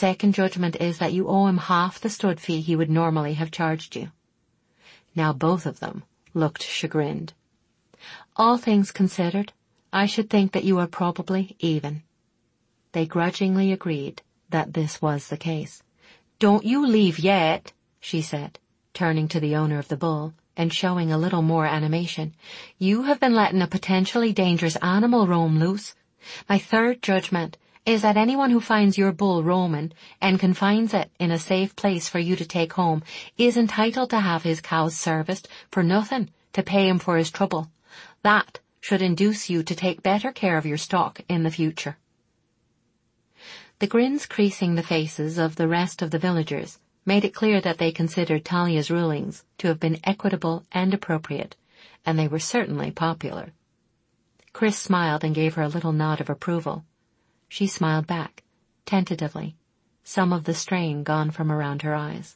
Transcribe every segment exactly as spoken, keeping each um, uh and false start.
second judgment is that you owe him half the stud fee he would normally have charged you." Now both of them looked chagrined. "All things considered, I should think that you are probably even." They grudgingly agreed that this was the case. "Don't you leave yet," she said, turning to the owner of the bull and showing a little more animation. "You have been letting a potentially dangerous animal roam loose. My third judgment is that anyone who finds your bull roaming and confines it in a safe place for you to take home is entitled to have his cows serviced for nothing to pay him for his trouble. That should induce you to take better care of your stock in the future." The grins creasing the faces of the rest of the villagers made it clear that they considered Talia's rulings to have been equitable and appropriate, and they were certainly popular. Chris smiled and gave her a little nod of approval. She smiled back, tentatively, some of the strain gone from around her eyes.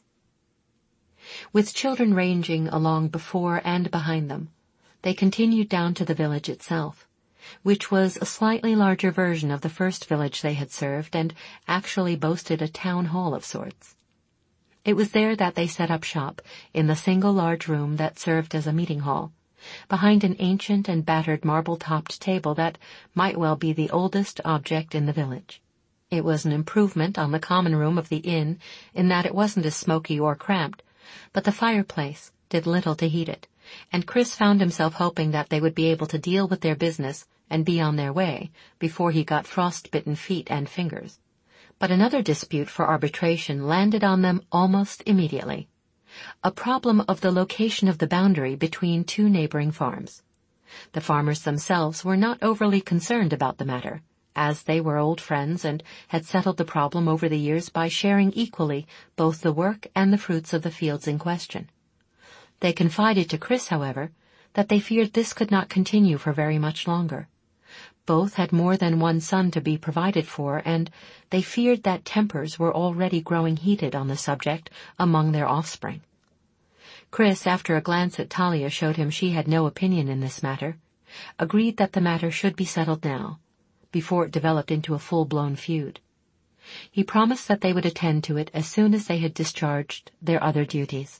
With children ranging along before and behind them, they continued down to the village itself, which was a slightly larger version of the first village they had served and actually boasted a town hall of sorts. It was there that they set up shop, in the single large room that served as a meeting hall, behind an ancient and battered marble-topped table that might well be the oldest object in the village. It was an improvement on the common room of the inn in that it wasn't as smoky or cramped, but the fireplace did little to heat it, and Chris found himself hoping that they would be able to deal with their business and be on their way before he got frost-bitten feet and fingers. But another dispute for arbitration landed on them almost immediately. A problem of the location of the boundary between two neighboring farms. The farmers themselves were not overly concerned about the matter, as they were old friends and had settled the problem over the years by sharing equally both the work and the fruits of the fields in question. They confided to Chris, however, that they feared this could not continue for very much longer. Both had more than one son to be provided for, and they feared that tempers were already growing heated on the subject among their offspring. Chris, after a glance at Talia showed him she had no opinion in this matter, agreed that the matter should be settled now, before it developed into a full-blown feud. He promised that they would attend to it as soon as they had discharged their other duties.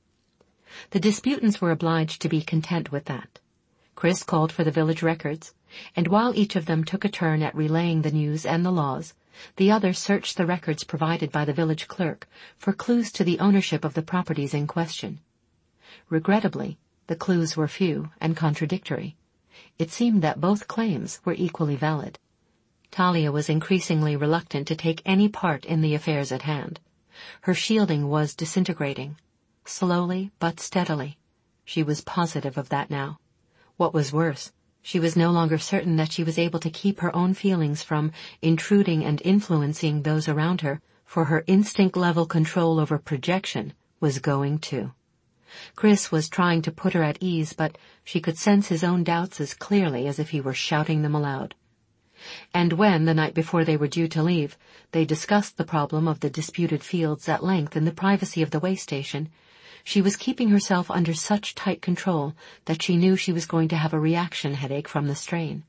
The disputants were obliged to be content with that. Chris called for the village records, and while each of them took a turn at relaying the news and the laws, the other searched the records provided by the village clerk for clues to the ownership of the properties in question. Regrettably, the clues were few and contradictory. It seemed that both claims were equally valid. Talia was increasingly reluctant to take any part in the affairs at hand. Her shielding was disintegrating, slowly but steadily. She was positive of that now. What was worse, she was no longer certain that she was able to keep her own feelings from intruding and influencing those around her, for her instinct-level control over projection was going too. Chris was trying to put her at ease, but she could sense his own doubts as clearly as if he were shouting them aloud. And when, the night before they were due to leave, they discussed the problem of the disputed fields at length in the privacy of the way station, she was keeping herself under such tight control that she knew she was going to have a reaction headache from the strain.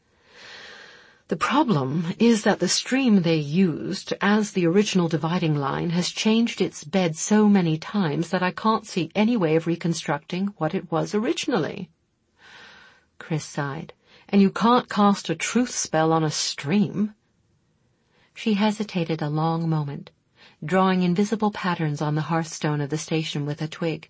"The problem is that the stream they used as the original dividing line has changed its bed so many times that I can't see any way of reconstructing what it was originally." Chris sighed. "And you can't cast a truth spell on a stream." She hesitated a long moment, drawing invisible patterns on the hearthstone of the station with a twig.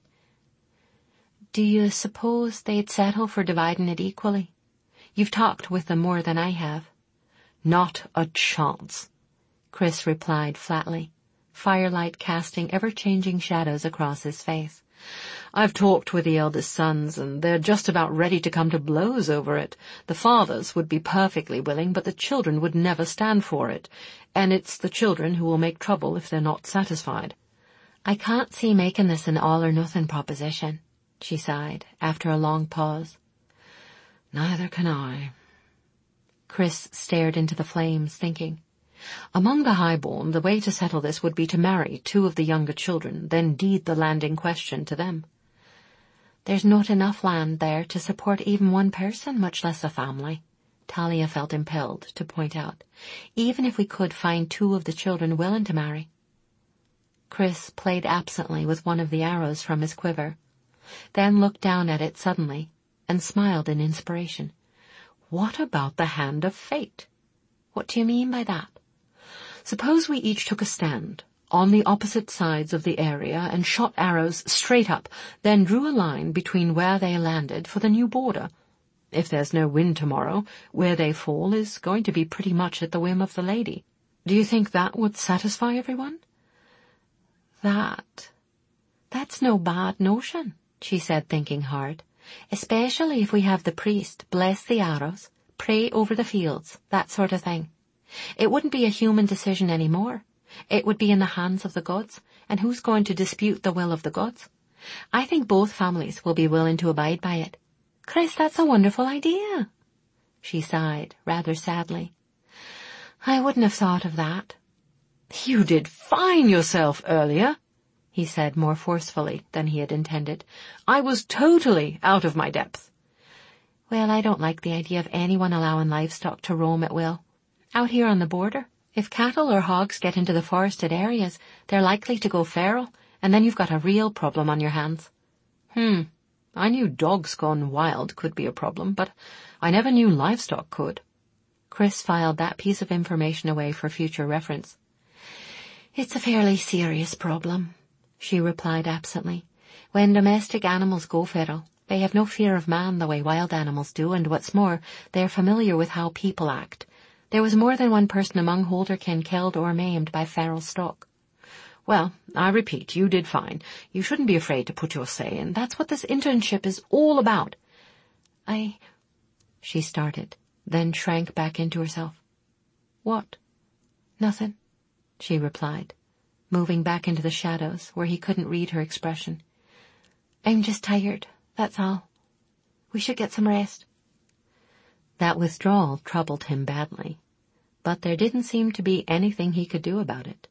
"Do you suppose they'd settle for dividing it equally? You've talked with them more than I have." "Not a chance," Chris replied flatly, firelight casting ever-changing shadows across his face. "I've talked with the eldest sons, and they're just about ready to come to blows over it. The fathers would be perfectly willing, but the children would never stand for it, and it's the children who will make trouble if they're not satisfied." "I can't see making this an all-or-nothing proposition," she sighed, after a long pause. "Neither can I." Chris stared into the flames, thinking. Among the highborn, the way to settle this would be to marry two of the younger children, then deed the land in question to them. "There's not enough land there to support even one person, much less a family," Talia felt impelled to point out, even if we could find two of the children willing to marry. Chris played absently with one of the arrows from his quiver, then looked down at it suddenly and smiled in inspiration. What about the hand of fate? What do you mean by that? Suppose we each took a stand on the opposite sides of the area and shot arrows straight up, then drew a line between where they landed for the new border. If there's no wind tomorrow, where they fall is going to be pretty much at the whim of the lady. Do you think that would satisfy everyone? That... That's no bad notion, she said, thinking hard. Especially if we have the priest bless the arrows, pray over the fields, that sort of thing. It wouldn't be a human decision anymore. It would be in the hands of the gods, and who's going to dispute the will of the gods? I think both families will be willing to abide by it. Chris, that's a wonderful idea. She sighed, rather sadly. I wouldn't have thought of that. You did fine yourself earlier, he said more forcefully than he had intended. I was totally out of my depth. Well, I don't like the idea of anyone allowing livestock to roam at will. Out here on the border, if cattle or hogs get into the forested areas, they're likely to go feral, and then you've got a real problem on your hands. Hmm, I knew dogs gone wild could be a problem, but I never knew livestock could. Chris filed that piece of information away for future reference. It's a fairly serious problem, she replied absently. When domestic animals go feral, they have no fear of man the way wild animals do, and what's more, they're familiar with how people act. There was more than one person among Holderkin killed or maimed by feral stock. Well, I repeat, you did fine. You shouldn't be afraid to put your say in. That's what this internship is all about. I... She started, then shrank back into herself. What? Nothing, she replied, moving back into the shadows where he couldn't read her expression. I'm just tired, that's all. We should get some rest. That withdrawal troubled him badly, but there didn't seem to be anything he could do about it.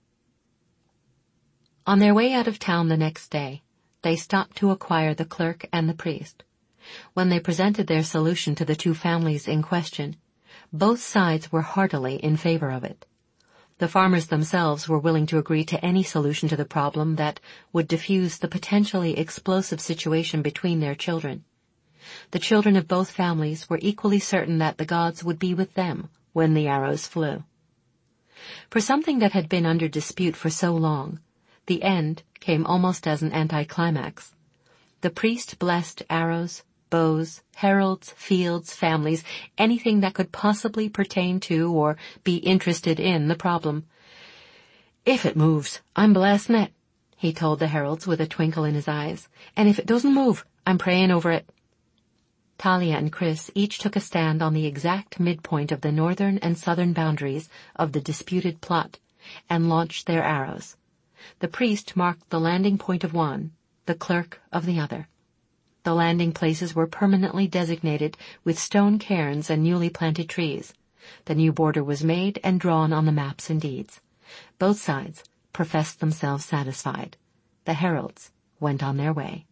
On their way out of town the next day, they stopped to acquire the clerk and the priest. When they presented their solution to the two families in question, both sides were heartily in favor of it. The farmers themselves were willing to agree to any solution to the problem that would diffuse the potentially explosive situation between their children. The children of both families were equally certain that the gods would be with them when the arrows flew. For something that had been under dispute for so long, the end came almost as an anticlimax. The priest blessed arrows, bows, heralds, fields, families, anything that could possibly pertain to or be interested in the problem. If it moves, I'm blessing it, he told the heralds with a twinkle in his eyes, and if it doesn't move, I'm praying over it. Talia and Chris each took a stand on the exact midpoint of the northern and southern boundaries of the disputed plot and launched their arrows. The priest marked the landing point of one, the clerk of the other. The landing places were permanently designated with stone cairns and newly planted trees. The new border was made and drawn on the maps and deeds. Both sides professed themselves satisfied. The heralds went on their way.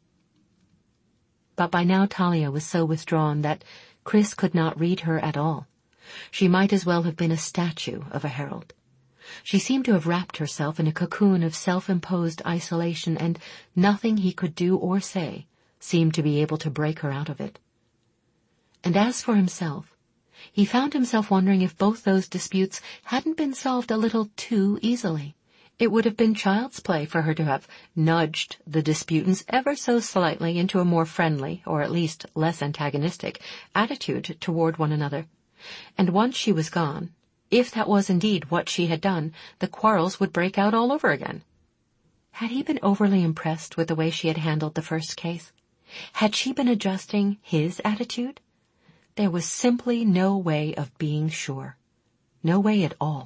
But by now Talia was so withdrawn that Chris could not read her at all. She might as well have been a statue of a herald. She seemed to have wrapped herself in a cocoon of self-imposed isolation, and nothing he could do or say seemed to be able to break her out of it. And as for himself, he found himself wondering if both those disputes hadn't been solved a little too easily. It would have been child's play for her to have nudged the disputants ever so slightly into a more friendly, or at least less antagonistic, attitude toward one another. And once she was gone, if that was indeed what she had done, the quarrels would break out all over again. Had he been overly impressed with the way she had handled the first case? Had she been adjusting his attitude? There was simply no way of being sure. No way at all.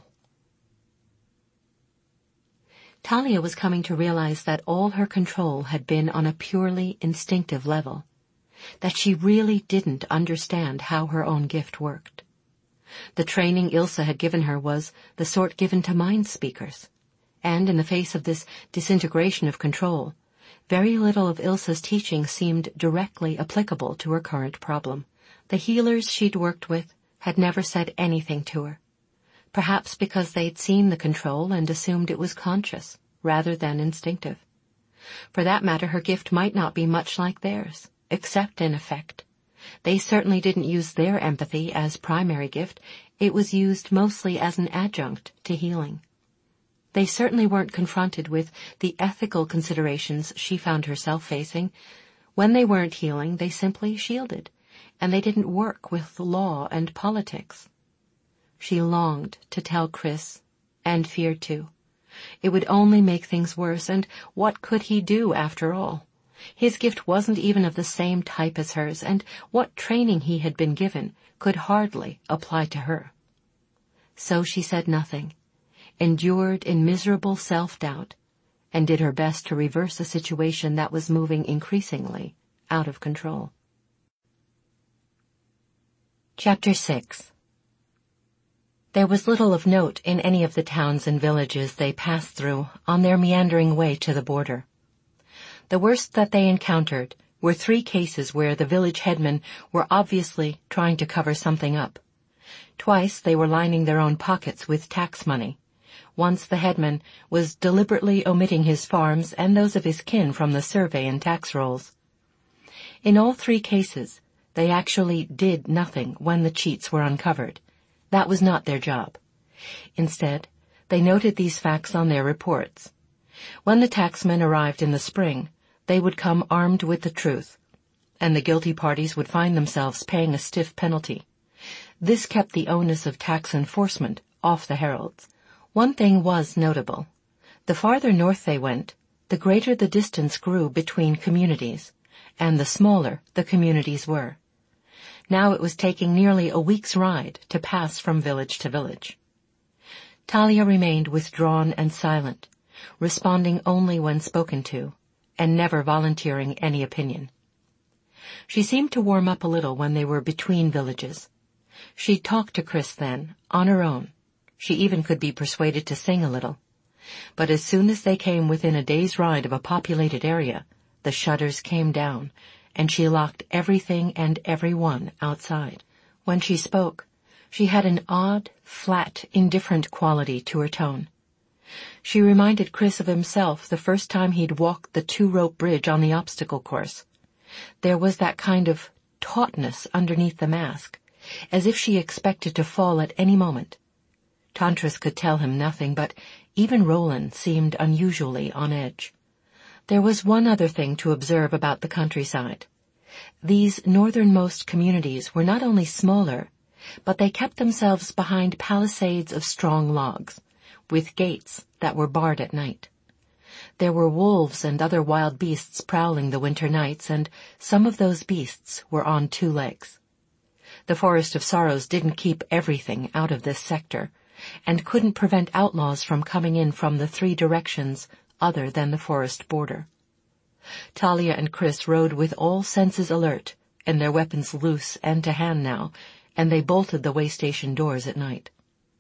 Talia was coming to realize that all her control had been on a purely instinctive level, that she really didn't understand how her own gift worked. The training Ilsa had given her was the sort given to mind speakers, and in the face of this disintegration of control, very little of Ilsa's teaching seemed directly applicable to her current problem. The healers she'd worked with, had never said anything to her, perhaps because they'd seen the control and assumed it was conscious rather than instinctive. For that matter, her gift might not be much like theirs, except in effect. They certainly didn't use their empathy as primary gift. It was used mostly as an adjunct to healing. They certainly weren't confronted with the ethical considerations she found herself facing. When they weren't healing, they simply shielded, and they didn't work with law and politics. She longed to tell Chris, and feared to. It would only make things worse, and what could he do after all? His gift wasn't even of the same type as hers, and what training he had been given could hardly apply to her. So she said nothing, endured in miserable self-doubt, and did her best to reverse a situation that was moving increasingly out of control. Chapter six. There was little of note in any of the towns and villages they passed through on their meandering way to the border. The worst that they encountered were three cases where the village headmen were obviously trying to cover something up. Twice they were lining their own pockets with tax money. Once the headman was deliberately omitting his farms and those of his kin from the survey and tax rolls. In all three cases, they actually did nothing when the cheats were uncovered. That was not their job. Instead, they noted these facts on their reports. When the taxmen arrived in the spring, they would come armed with the truth, and the guilty parties would find themselves paying a stiff penalty. This kept the onus of tax enforcement off the heralds. One thing was notable. The farther north they went, the greater the distance grew between communities, and the smaller the communities were. Now it was taking nearly a week's ride to pass from village to village. Talia remained withdrawn and silent, responding only when spoken to, and never volunteering any opinion. She seemed to warm up a little when they were between villages. She talked to Chris then, on her own. She even could be persuaded to sing a little. But as soon as they came within a day's ride of a populated area, the shutters came down, and she locked everything and everyone outside. When she spoke, she had an odd, flat, indifferent quality to her tone. She reminded Chris of himself the first time he'd walked the two-rope bridge on the obstacle course. There was that kind of tautness underneath the mask, as if she expected to fall at any moment. Tantris could tell him nothing, but even Roland seemed unusually on edge. There was one other thing to observe about the countryside. These northernmost communities were not only smaller, but they kept themselves behind palisades of strong logs, with gates that were barred at night. There were wolves and other wild beasts prowling the winter nights, and some of those beasts were on two legs. The Forest of Sorrows didn't keep everything out of this sector, and couldn't prevent outlaws from coming in from the three directions other than the forest border. Talia and Chris rode with all senses alert, and their weapons loose and to hand now, and they bolted the way station doors at night.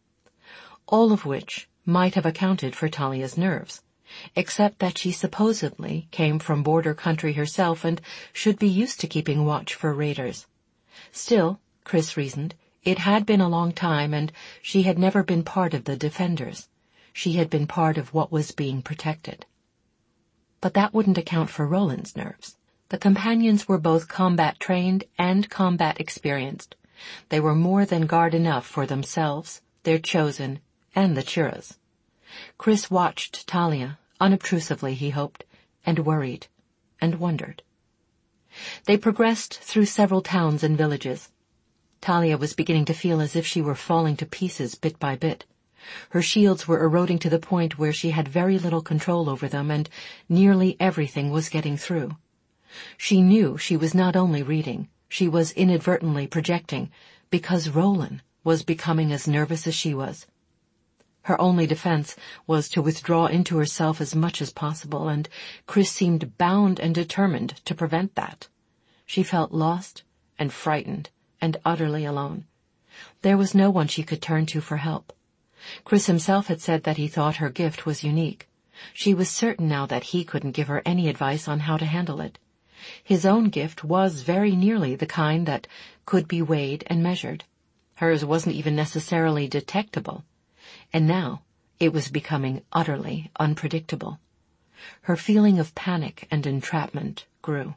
All of which might have accounted for Talia's nerves, except that she supposedly came from border country herself and should be used to keeping watch for raiders. Still, Chris reasoned, it had been a long time, and she had never been part of the defenders. She had been part of what was being protected. But that wouldn't account for Roland's nerves. The companions were both combat-trained and combat-experienced. They were more than guard enough for themselves, their chosen, and the Churras. Chris watched Talia, unobtrusively he hoped, and worried, and wondered. They progressed through several towns and villages. Talia was beginning to feel as if she were falling to pieces bit by bit. Her shields were eroding to the point where she had very little control over them, and nearly everything was getting through. She knew she was not only reading, she was inadvertently projecting, because Roland was becoming as nervous as she was. Her only defense was to withdraw into herself as much as possible, and Chris seemed bound and determined to prevent that. She felt lost and frightened and utterly alone. There was no one she could turn to for help. Chris himself had said that he thought her gift was unique. She was certain now that he couldn't give her any advice on how to handle it. His own gift was very nearly the kind that could be weighed and measured. Hers wasn't even necessarily detectable. And now it was becoming utterly unpredictable. Her feeling of panic and entrapment grew.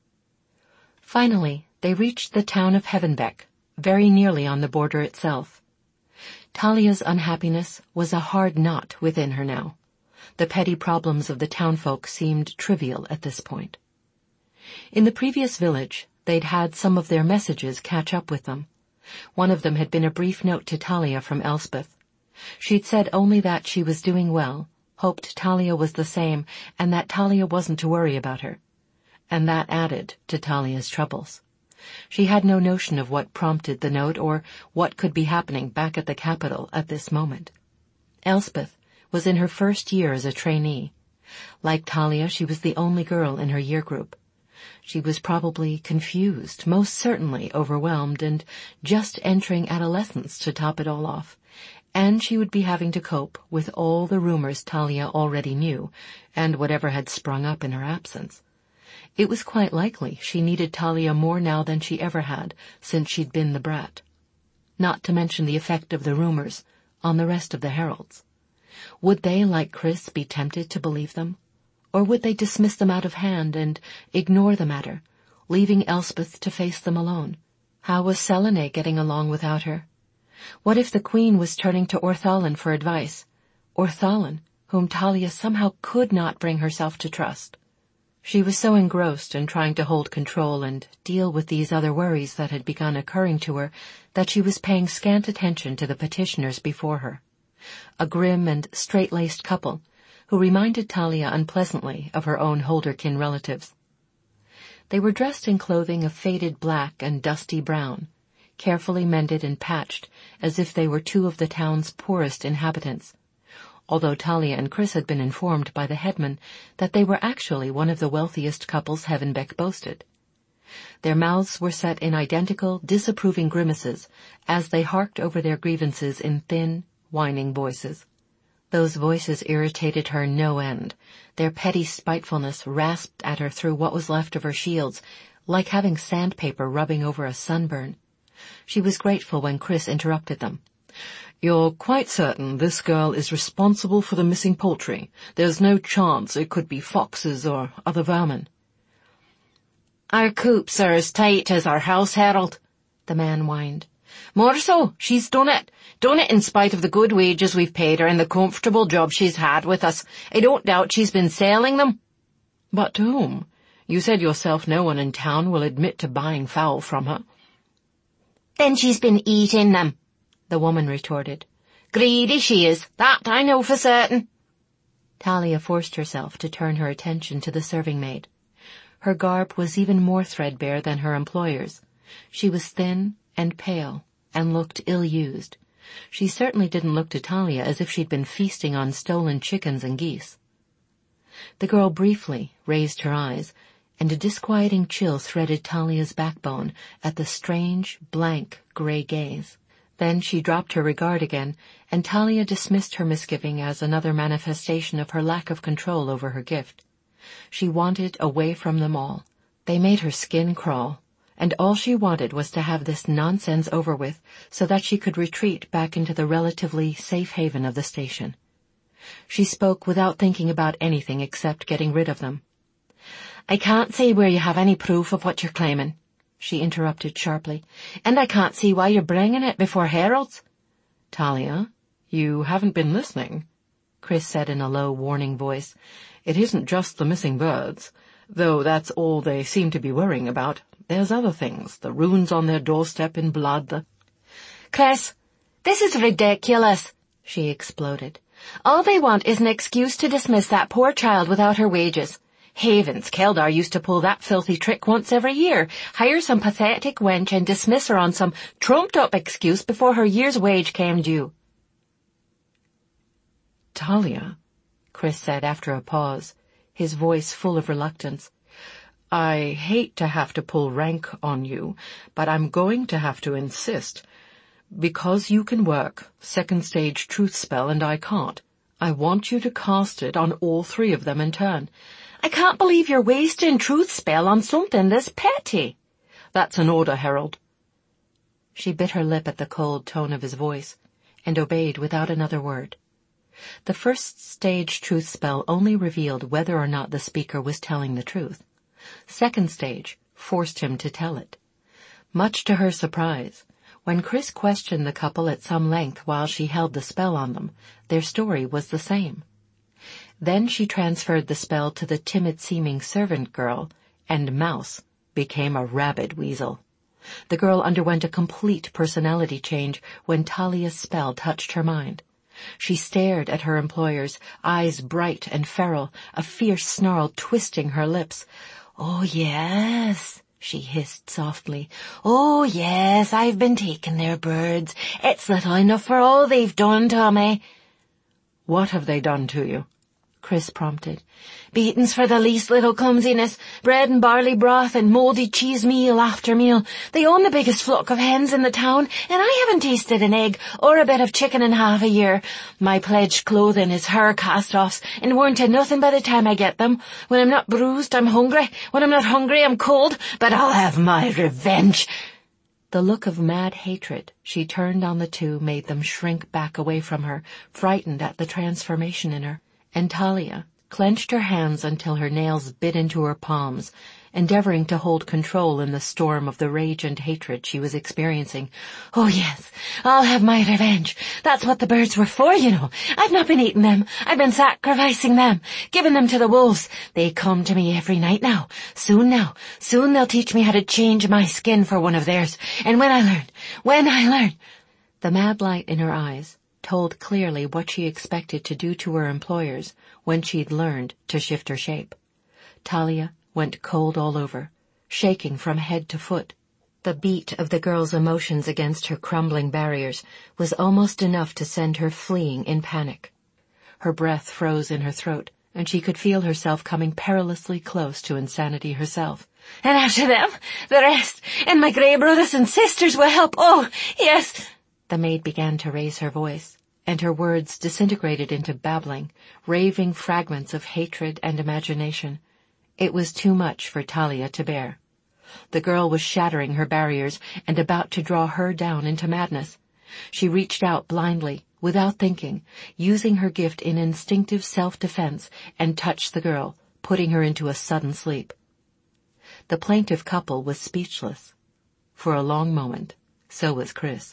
Finally, they reached the town of Heavenbeck, very nearly on the border itself. Talia's unhappiness was a hard knot within her now. The petty problems of the townfolk seemed trivial at this point. In the previous village, they'd had some of their messages catch up with them. One of them had been a brief note to Talia from Elspeth. She'd said only that she was doing well, hoped Talia was the same, and that Talia wasn't to worry about her. And that added to Talia's troubles. She had no notion of what prompted the note or what could be happening back at the capital at this moment. Elspeth was in her first year as a trainee. Like Talia, she was the only girl in her year group. She was probably confused, most certainly overwhelmed, and just entering adolescence to top it all off. And she would be having to cope with all the rumors Talia already knew, and whatever had sprung up in her absence. It was quite likely she needed Talia more now than she ever had since she'd been the brat. Not to mention the effect of the rumors on the rest of the heralds. Would they, like Chris, be tempted to believe them? Or would they dismiss them out of hand and ignore the matter, leaving Elspeth to face them alone? How was Selene getting along without her? What if the Queen was turning to Orthalin for advice? Orthalin, whom Talia somehow could not bring herself to trust. She was so engrossed in trying to hold control and deal with these other worries that had begun occurring to her that she was paying scant attention to the petitioners before her. A grim and straight-laced couple who reminded Talia unpleasantly of her own Holderkin relatives. They were dressed in clothing of faded black and dusty brown, carefully mended and patched as if they were two of the town's poorest inhabitants, although Talia and Chris had been informed by the headman that they were actually one of the wealthiest couples Heavenbeck boasted. Their mouths were set in identical, disapproving grimaces as they harked over their grievances in thin, whining voices. Those voices irritated her no end. Their petty spitefulness rasped at her through what was left of her shields, like having sandpaper rubbing over a sunburn. She was grateful when Chris interrupted them. "You're quite certain this girl is responsible for the missing poultry? There's no chance it could be foxes or other vermin?" "Our coops are as tight as our house, Harold," the man whined. "More so, she's done it. Done it in spite of the good wages we've paid her and the comfortable job she's had with us. I don't doubt she's been selling them." "But to whom? You said yourself no one in town will admit to buying fowl from her." "Then she's been eating them," the woman retorted. "Greedy she is, that I know for certain." Talia forced herself to turn her attention to the serving-maid. Her garb was even more threadbare than her employer's. She was thin and pale and looked ill-used. She certainly didn't look to Talia as if she'd been feasting on stolen chickens and geese. The girl briefly raised her eyes, and a disquieting chill threaded Talia's backbone at the strange, blank, gray gaze. Then she dropped her regard again, and Talia dismissed her misgiving as another manifestation of her lack of control over her gift. She wanted away from them all. They made her skin crawl, and all she wanted was to have this nonsense over with so that she could retreat back into the relatively safe haven of the station. She spoke without thinking about anything except getting rid of them. "I can't see where you have any proof of what you're claiming," she interrupted sharply, "and I can't see why you're bringing it before heralds." "Talia, you haven't been listening," Chris said in a low, warning voice. "It isn't just the missing birds, though that's all they seem to be worrying about. There's other things, the runes on their doorstep in blood, the—" "Chris, this is ridiculous," she exploded. "All they want is an excuse to dismiss that poor child without her wages. Havens, Keldar used to pull that filthy trick once every year, hire some pathetic wench and dismiss her on some trumped-up excuse before her year's wage came due." "Talia," Chris said after a pause, his voice full of reluctance, "I hate to have to pull rank on you, but I'm going to have to insist. Because you can work second-stage truth spell and I can't, I want you to cast it on all three of them in turn." "I can't believe you're wasting truth spell on something this petty." "That's an order, Herald." She bit her lip at the cold tone of his voice, and obeyed without another word. The first stage truth spell only revealed whether or not the speaker was telling the truth. Second stage forced him to tell it. Much to her surprise, when Chris questioned the couple at some length while she held the spell on them, their story was the same. Then she transferred the spell to the timid-seeming servant girl, and Mouse became a rabid weasel. The girl underwent a complete personality change when Talia's spell touched her mind. She stared at her employers, eyes bright and feral, a fierce snarl twisting her lips. "Oh, yes," she hissed softly. "Oh, yes, I've been taking their birds. It's little enough for all they've done to me." "What have they done to you?" Chris prompted. "Beatings for the least little clumsiness, bread and barley broth and mouldy cheese meal after meal. They own the biggest flock of hens in the town, and I haven't tasted an egg or a bit of chicken in half a year. My pledged clothing is her cast-offs, and weren't to nothing by the time I get them. When I'm not bruised, I'm hungry. When I'm not hungry, I'm cold. But I'll have my revenge." The look of mad hatred she turned on the two made them shrink back away from her, frightened at the transformation in her. And Talia clenched her hands until her nails bit into her palms, endeavoring to hold control in the storm of the rage and hatred she was experiencing. "Oh, yes, I'll have my revenge. That's what the birds were for, you know. I've not been eating them. I've been sacrificing them, giving them to the wolves. They come to me every night now. Soon now, soon they'll teach me how to change my skin for one of theirs. And when I learn, when I learn..." The mad light in her eyes told clearly what she expected to do to her employers when she'd learned to shift her shape. Talia went cold all over, shaking from head to foot. The beat of the girl's emotions against her crumbling barriers was almost enough to send her fleeing in panic. Her breath froze in her throat, and she could feel herself coming perilously close to insanity herself. "And after them, the rest, and my grey brothers and sisters will help. Oh, yes." The maid began to raise her voice, and her words disintegrated into babbling, raving fragments of hatred and imagination. It was too much for Talia to bear. The girl was shattering her barriers and about to draw her down into madness. She reached out blindly, without thinking, using her gift in instinctive self-defense, and touched the girl, putting her into a sudden sleep. The plaintive couple was speechless. For a long moment, so was Chris.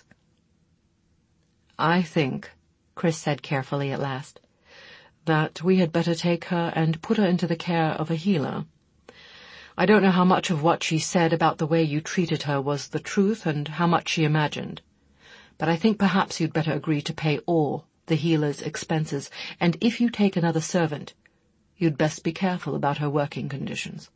"I think," Chris said carefully at last, "that we had better take her and put her into the care of a healer. I don't know how much of what she said about the way you treated her was the truth and how much she imagined, but I think perhaps you'd better agree to pay all the healer's expenses, and if you take another servant, you'd best be careful about her working conditions."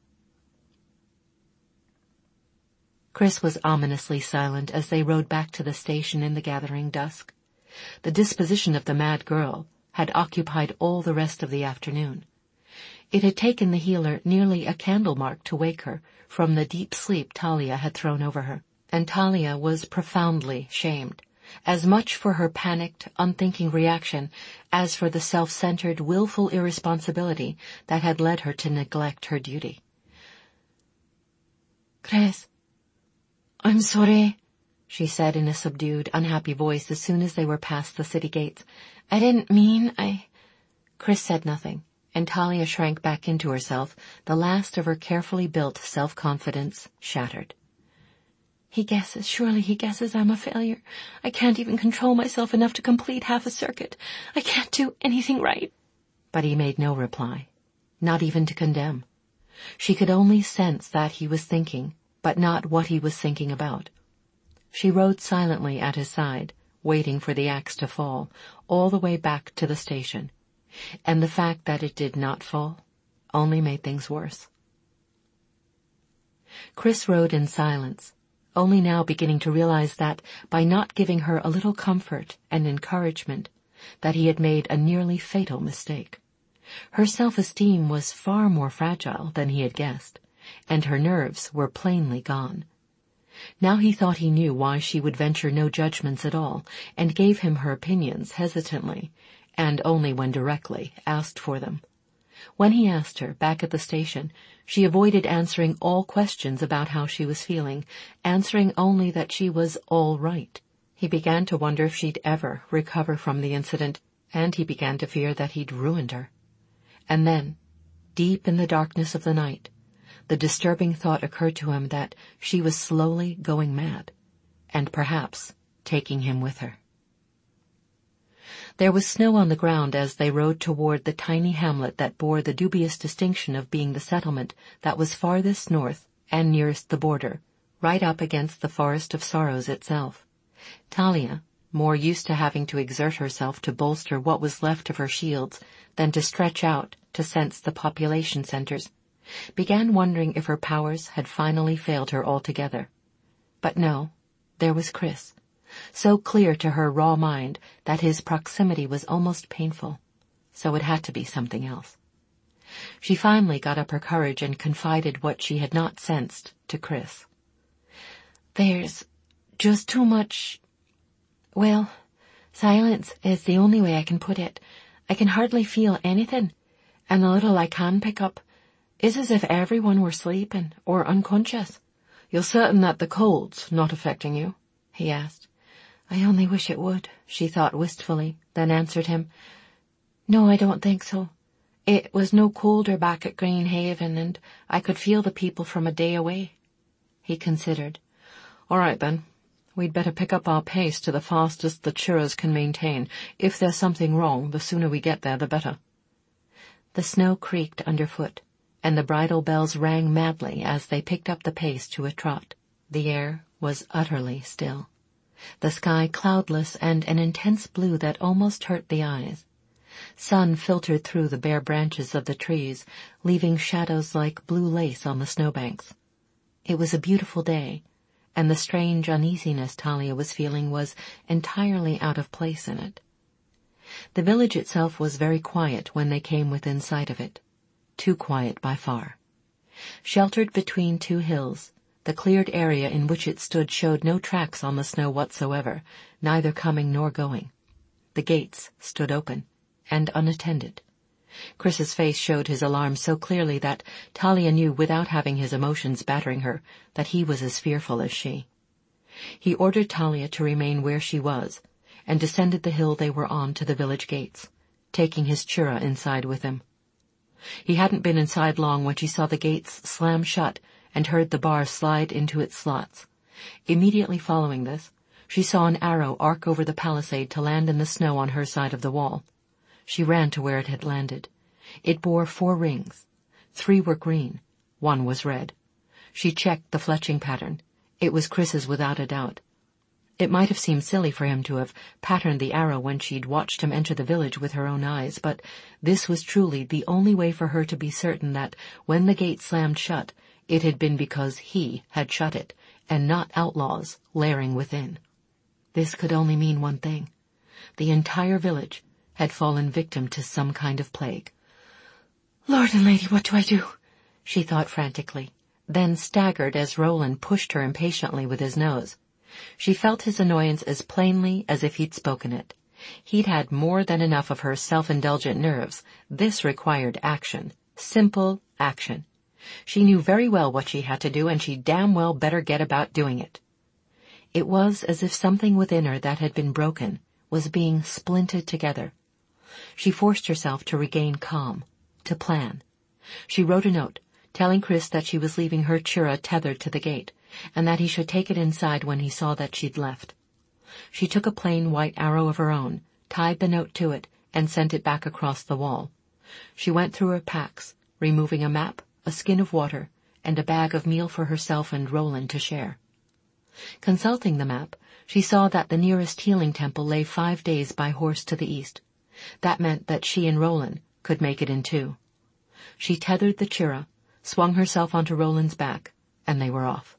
Chris was ominously silent as they rode back to the station in the gathering dusk. The disposition of the mad girl had occupied all the rest of the afternoon. It had taken the healer nearly a candle mark to wake her from the deep sleep Talia had thrown over her, and Talia was profoundly shamed, as much for her panicked, unthinking reaction as for the self-centered, willful irresponsibility that had led her to neglect her duty. "Chris, I'm sorry," she said in a subdued, unhappy voice as soon as they were past the city gates. "I didn't mean, I—" Chris said nothing, and Talia shrank back into herself, the last of her carefully built self-confidence shattered. "He guesses, surely he guesses I'm a failure. I can't even control myself enough to complete half a circuit. I can't do anything right." But he made no reply, not even to condemn. She could only sense that he was thinking, but not what he was thinking about. She rode silently at his side, waiting for the axe to fall, all the way back to the station, and the fact that it did not fall only made things worse. Chris rode in silence, only now beginning to realize that, by not giving her a little comfort and encouragement, that he had made a nearly fatal mistake. Her self-esteem was far more fragile than he had guessed, and her nerves were plainly gone. Now he thought he knew why she would venture no judgments at all, and gave him her opinions hesitantly, and only when directly asked for them. When he asked her, back at the station, she avoided answering all questions about how she was feeling, answering only that she was all right. He began to wonder if she'd ever recover from the incident, and he began to fear that he'd ruined her. And then, deep in the darkness of the night, the disturbing thought occurred to him that she was slowly going mad, and perhaps taking him with her. There was snow on the ground as they rode toward the tiny hamlet that bore the dubious distinction of being the settlement that was farthest north and nearest the border, right up against the Forest of Sorrows itself. Talia, more used to having to exert herself to bolster what was left of her shields than to stretch out to sense the population centers, began wondering if her powers had finally failed her altogether. But no, there was Chris, so clear to her raw mind that his proximity was almost painful, so it had to be something else. She finally got up her courage and confided what she had not sensed to Chris. There's just too much... Well, silence is the only way I can put it. I can hardly feel anything, and the little I can pick up is as if everyone were sleeping or unconscious. You're certain that the cold's not affecting you? He asked. I only wish it would, she thought wistfully, then answered him. No, I don't think so. It was no colder back at Greenhaven, and I could feel the people from a day away. He considered. All right, then. We'd better pick up our pace to the fastest the churras can maintain. If there's something wrong, the sooner we get there, the better. The snow creaked underfoot, and the bridle bells rang madly as they picked up the pace to a trot. The air was utterly still, the sky cloudless and an intense blue that almost hurt the eyes. Sun filtered through the bare branches of the trees, leaving shadows like blue lace on the snowbanks. It was a beautiful day, and the strange uneasiness Talia was feeling was entirely out of place in it. The village itself was very quiet when they came within sight of it, too quiet by far. Sheltered between two hills, the cleared area in which it stood showed no tracks on the snow whatsoever, neither coming nor going. The gates stood open, and unattended. Chris's face showed his alarm so clearly that Talia knew without having his emotions battering her that he was as fearful as she. He ordered Talia to remain where she was, and descended the hill they were on to the village gates, taking his churra inside with him. He hadn't been inside long when she saw the gates slam shut and heard the bar slide into its slots. Immediately following this, she saw an arrow arc over the palisade to land in the snow on her side of the wall. She ran to where it had landed. It bore four rings. Three were green. One was red. She checked the fletching pattern. It was Chris's without a doubt. It might have seemed silly for him to have patterned the arrow when she'd watched him enter the village with her own eyes, but this was truly the only way for her to be certain that when the gate slammed shut, it had been because he had shut it, and not outlaws lairing within. This could only mean one thing. The entire village had fallen victim to some kind of plague. Lord and Lady, what do I do? She thought frantically, then staggered as Roland pushed her impatiently with his nose. She felt his annoyance as plainly as if he'd spoken it. He'd had more than enough of her self-indulgent nerves. This required action. Simple action. She knew very well what she had to do, and she damn well better get about doing it. It was as if something within her that had been broken was being splinted together. She forced herself to regain calm, to plan. She wrote a note, telling Chris that she was leaving her churra tethered to the gate, and that he should take it inside when he saw that she'd left. She took a plain white arrow of her own, tied the note to it, and sent it back across the wall. She went through her packs, removing a map, a skin of water, and a bag of meal for herself and Roland to share. Consulting the map, she saw that the nearest healing temple lay five days by horse to the east. That meant that she and Roland could make it in two. She tethered the churra, swung herself onto Roland's back, and they were off.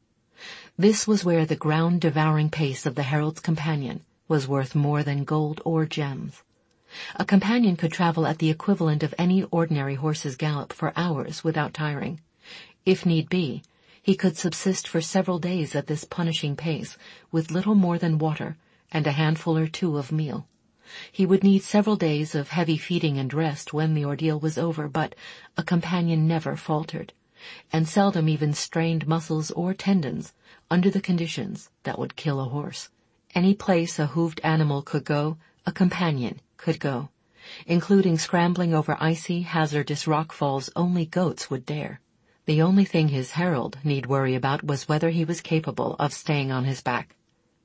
This was where the ground-devouring pace of the Herald's companion was worth more than gold or gems. A companion could travel at the equivalent of any ordinary horse's gallop for hours without tiring. If need be, he could subsist for several days at this punishing pace with little more than water and a handful or two of meal. He would need several days of heavy feeding and rest when the ordeal was over, but a companion never faltered, and seldom even strained muscles or tendons under the conditions that would kill a horse. Any place a hooved animal could go, a companion could go, including scrambling over icy, hazardous rock falls only goats would dare. The only thing his herald need worry about was whether he was capable of staying on his back.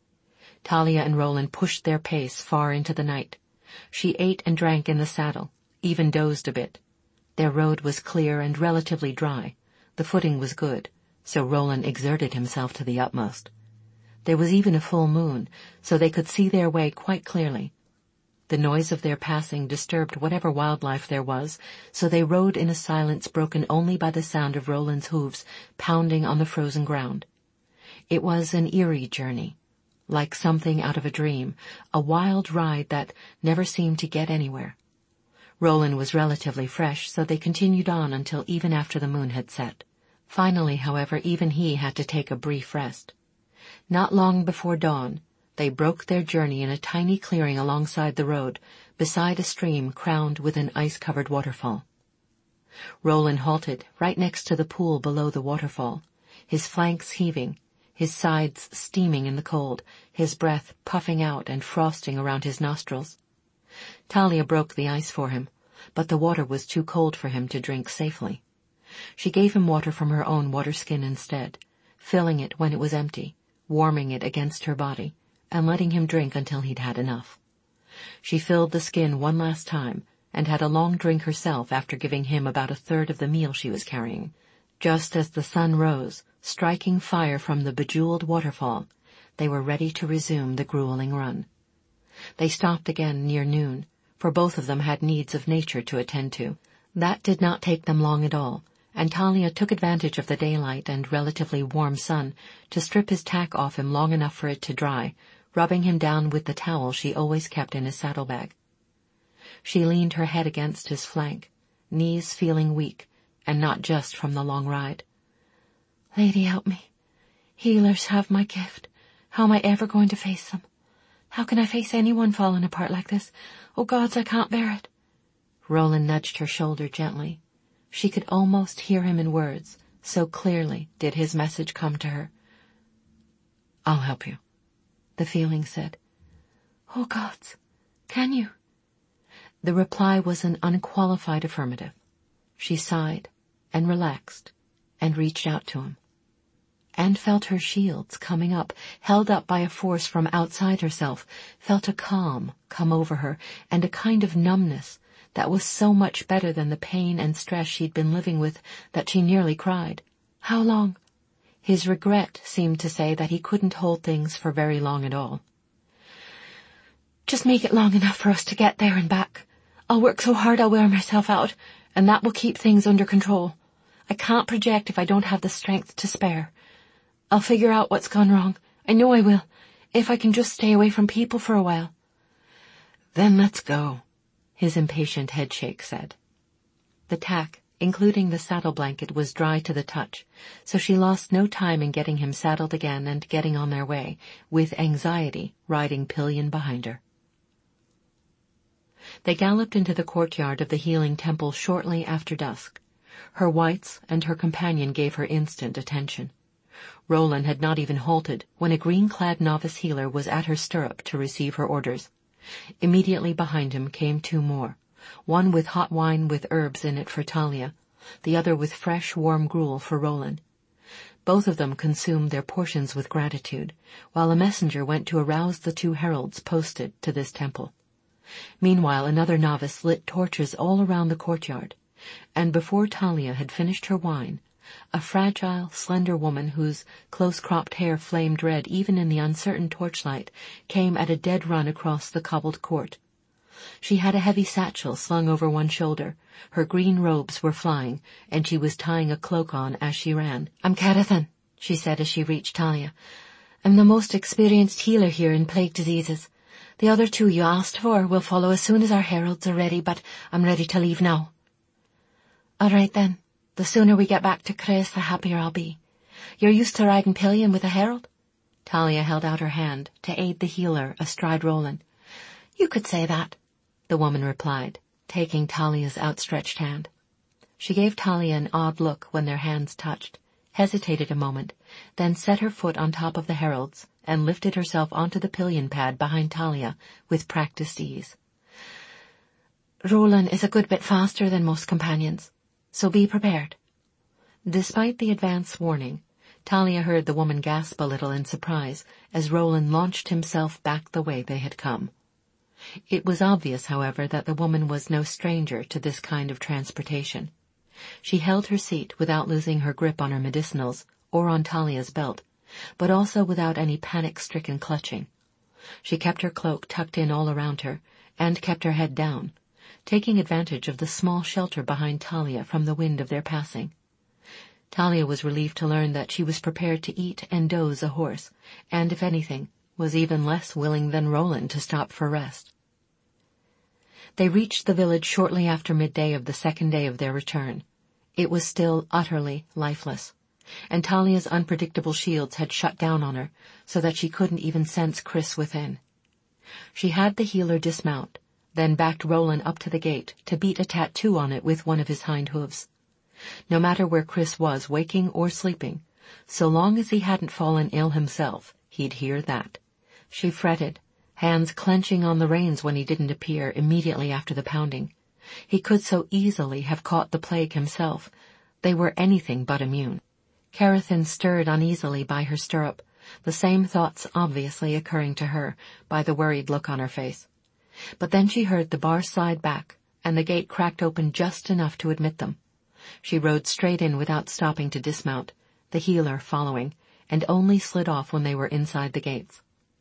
Talia and Roland pushed their pace far into the night. She ate and drank in the saddle, even dozed a bit. Their road was clear and relatively dry. The footing was good, so Roland exerted himself to the utmost. There was even a full moon, so they could see their way quite clearly. The noise of their passing disturbed whatever wildlife there was, so they rode in a silence broken only by the sound of Roland's hooves pounding on the frozen ground. It was an eerie journey, like something out of a dream, a wild ride that never seemed to get anywhere. Roland was relatively fresh, so they continued on until even after the moon had set. Finally, however, even he had to take a brief rest. Not long before dawn, they broke their journey in a tiny clearing alongside the road, beside a stream crowned with an ice-covered waterfall. Roland halted right next to the pool below the waterfall, his flanks heaving, his sides steaming in the cold, his breath puffing out and frosting around his nostrils. Talia broke the ice for him, but the water was too cold for him to drink safely. She gave him water from her own water skin instead, filling it when it was empty, warming it against her body, and letting him drink until he'd had enough. She filled the skin one last time and had a long drink herself after giving him about a third of the meal she was carrying. Just as the sun rose, striking fire from the bejeweled waterfall, they were ready to resume the grueling run. They stopped again near noon, for both of them had needs of nature to attend to. That did not take them long at all, and Talia took advantage of the daylight and relatively warm sun to strip his tack off him long enough for it to dry, rubbing him down with the towel she always kept in his saddlebag. She leaned her head against his flank, knees feeling weak, and not just from the long ride. "Lady, help me. Healers have my gift. How am I ever going to face them? How can I face anyone falling apart like this? Oh, gods, I can't bear it." Roland nudged her shoulder gently. She could almost hear him in words, so clearly did his message come to her. "I'll help you," the feeling said. "Oh, gods, can you?" The reply was an unqualified affirmative. She sighed and relaxed and reached out to him, and felt her shields coming up, held up by a force from outside herself, felt a calm come over her and a kind of numbness that was so much better than the pain and stress she'd been living with that she nearly cried. How long? His regret seemed to say that he couldn't hold things for very long at all. "Just make it long enough for us to get there and back. I'll work so hard I'll wear myself out, and that will keep things under control. I can't project if I don't have the strength to spare. I'll figure out what's gone wrong. I know I will, if I can just stay away from people for a while." "Then let's go," his impatient headshake said. The tack, including the saddle blanket, was dry to the touch, so she lost no time in getting him saddled again and getting on their way, with anxiety riding pillion behind her. They galloped into the courtyard of the healing temple shortly after dusk. Her whites and her companion gave her instant attention. Roland had not even halted when a green-clad novice healer was at her stirrup to receive her orders. Immediately behind him came two more, one with hot wine with herbs in it for Talia, the other with fresh, warm gruel for Roland. Both of them consumed their portions with gratitude, while a messenger went to arouse the two heralds posted to this temple. Meanwhile, another novice lit torches all around the courtyard, and before Talia had finished her wine, a fragile, slender woman whose close-cropped hair flamed red even in the uncertain torchlight came at a dead run across the cobbled court. She had a heavy satchel slung over one shoulder, her green robes were flying, and she was tying a cloak on as she ran. "I'm Carathan," she said as she reached Talia. "I'm the most experienced healer here in plague diseases. The other two you asked for will follow as soon as our heralds are ready, but I'm ready to leave now." "All right, then. The sooner we get back to Chris, the happier I'll be. You're used to riding pillion with a herald?" Talia held out her hand to aid the healer astride Roland. You could say that, the woman replied, taking Talia's outstretched hand. She gave Talia an odd look when their hands touched, hesitated a moment, then set her foot on top of the herald's and lifted herself onto the pillion pad behind Talia with practiced ease. Roland is a good bit faster than most companions, so be prepared. Despite the advance warning, Talia heard the woman gasp a little in surprise as Roland launched himself back the way they had come. It was obvious, however, that the woman was no stranger to this kind of transportation. She held her seat without losing her grip on her medicinals or on Talia's belt, but also without any panic-stricken clutching. She kept her cloak tucked in all around her and kept her head down, taking advantage of the small shelter behind Talia from the wind of their passing. Talia was relieved to learn that she was prepared to eat and doze a horse, and, if anything, was even less willing than Roland to stop for rest. They reached the village shortly after midday of the second day of their return. It was still utterly lifeless, and Talia's unpredictable shields had shut down on her so that she couldn't even sense Chris within. She had the healer dismount, then backed Roland up to the gate to beat a tattoo on it with one of his hind hooves. No matter where Chris was, waking or sleeping, so long as he hadn't fallen ill himself, he'd hear that. She fretted, hands clenching on the reins when he didn't appear immediately after the pounding. He could so easily have caught the plague himself. They were anything but immune. Carathin stirred uneasily by her stirrup, the same thoughts obviously occurring to her by the worried look on her face. But then she heard the bar slide back, and the gate cracked open just enough to admit them. She rode straight in without stopping to dismount, the healer following, and only slid off when they were inside the gates.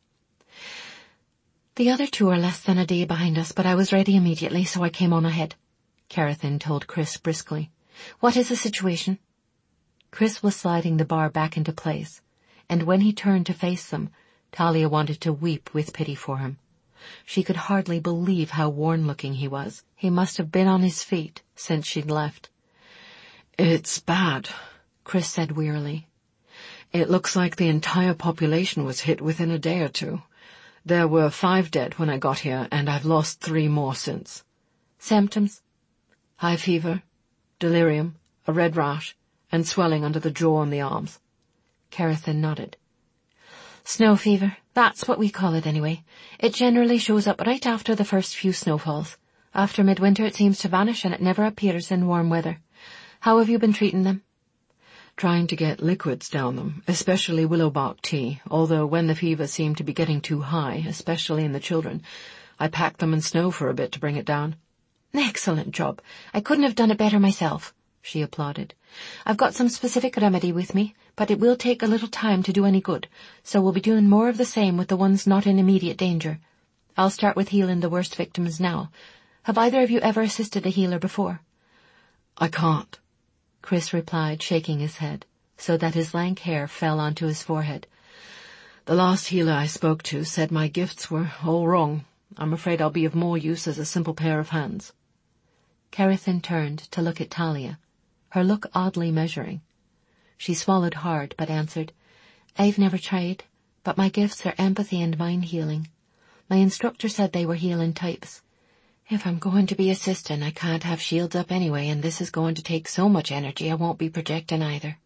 The other two are less than a day behind us, but I was ready immediately, so I came on ahead, Carathin told Chris briskly. What is the situation? Chris was sliding the bar back into place, and when he turned to face them, Talia wanted to weep with pity for him. She could hardly believe how worn-looking he was. He must have been on his feet since she'd left. It's bad, Chris said wearily. It looks like the entire population was hit within a day or two. There were five dead when I got here, and I've lost three more since. Symptoms? High fever, delirium, a red rash, and swelling under the jaw and the arms. Carathin nodded. Snow fever, that's what we call it anyway. It generally shows up right after the first few snowfalls. After midwinter it seems to vanish and it never appears in warm weather. How have you been treating them? Trying to get liquids down them, especially willow bark tea, although when the fever seemed to be getting too high, especially in the children, I packed them in snow for a bit to bring it down. Excellent job. I couldn't have done it better myself, she applauded. I've got some specific remedy with me, but it will take a little time to do any good, so we'll be doing more of the same with the ones not in immediate danger. I'll start with healing the worst victims now. Have either of you ever assisted a healer before? I can't, Chris replied, shaking his head, so that his lank hair fell onto his forehead. The last healer I spoke to said my gifts were all wrong. I'm afraid I'll be of more use as a simple pair of hands. Carathin turned to look at Talia, her look oddly measuring. She swallowed hard, but answered, I've never tried, but my gifts are empathy and mind healing. My instructor said they were healing types. If I'm going to be assisting, I can't have shields up anyway, and this is going to take so much energy I won't be projecting either.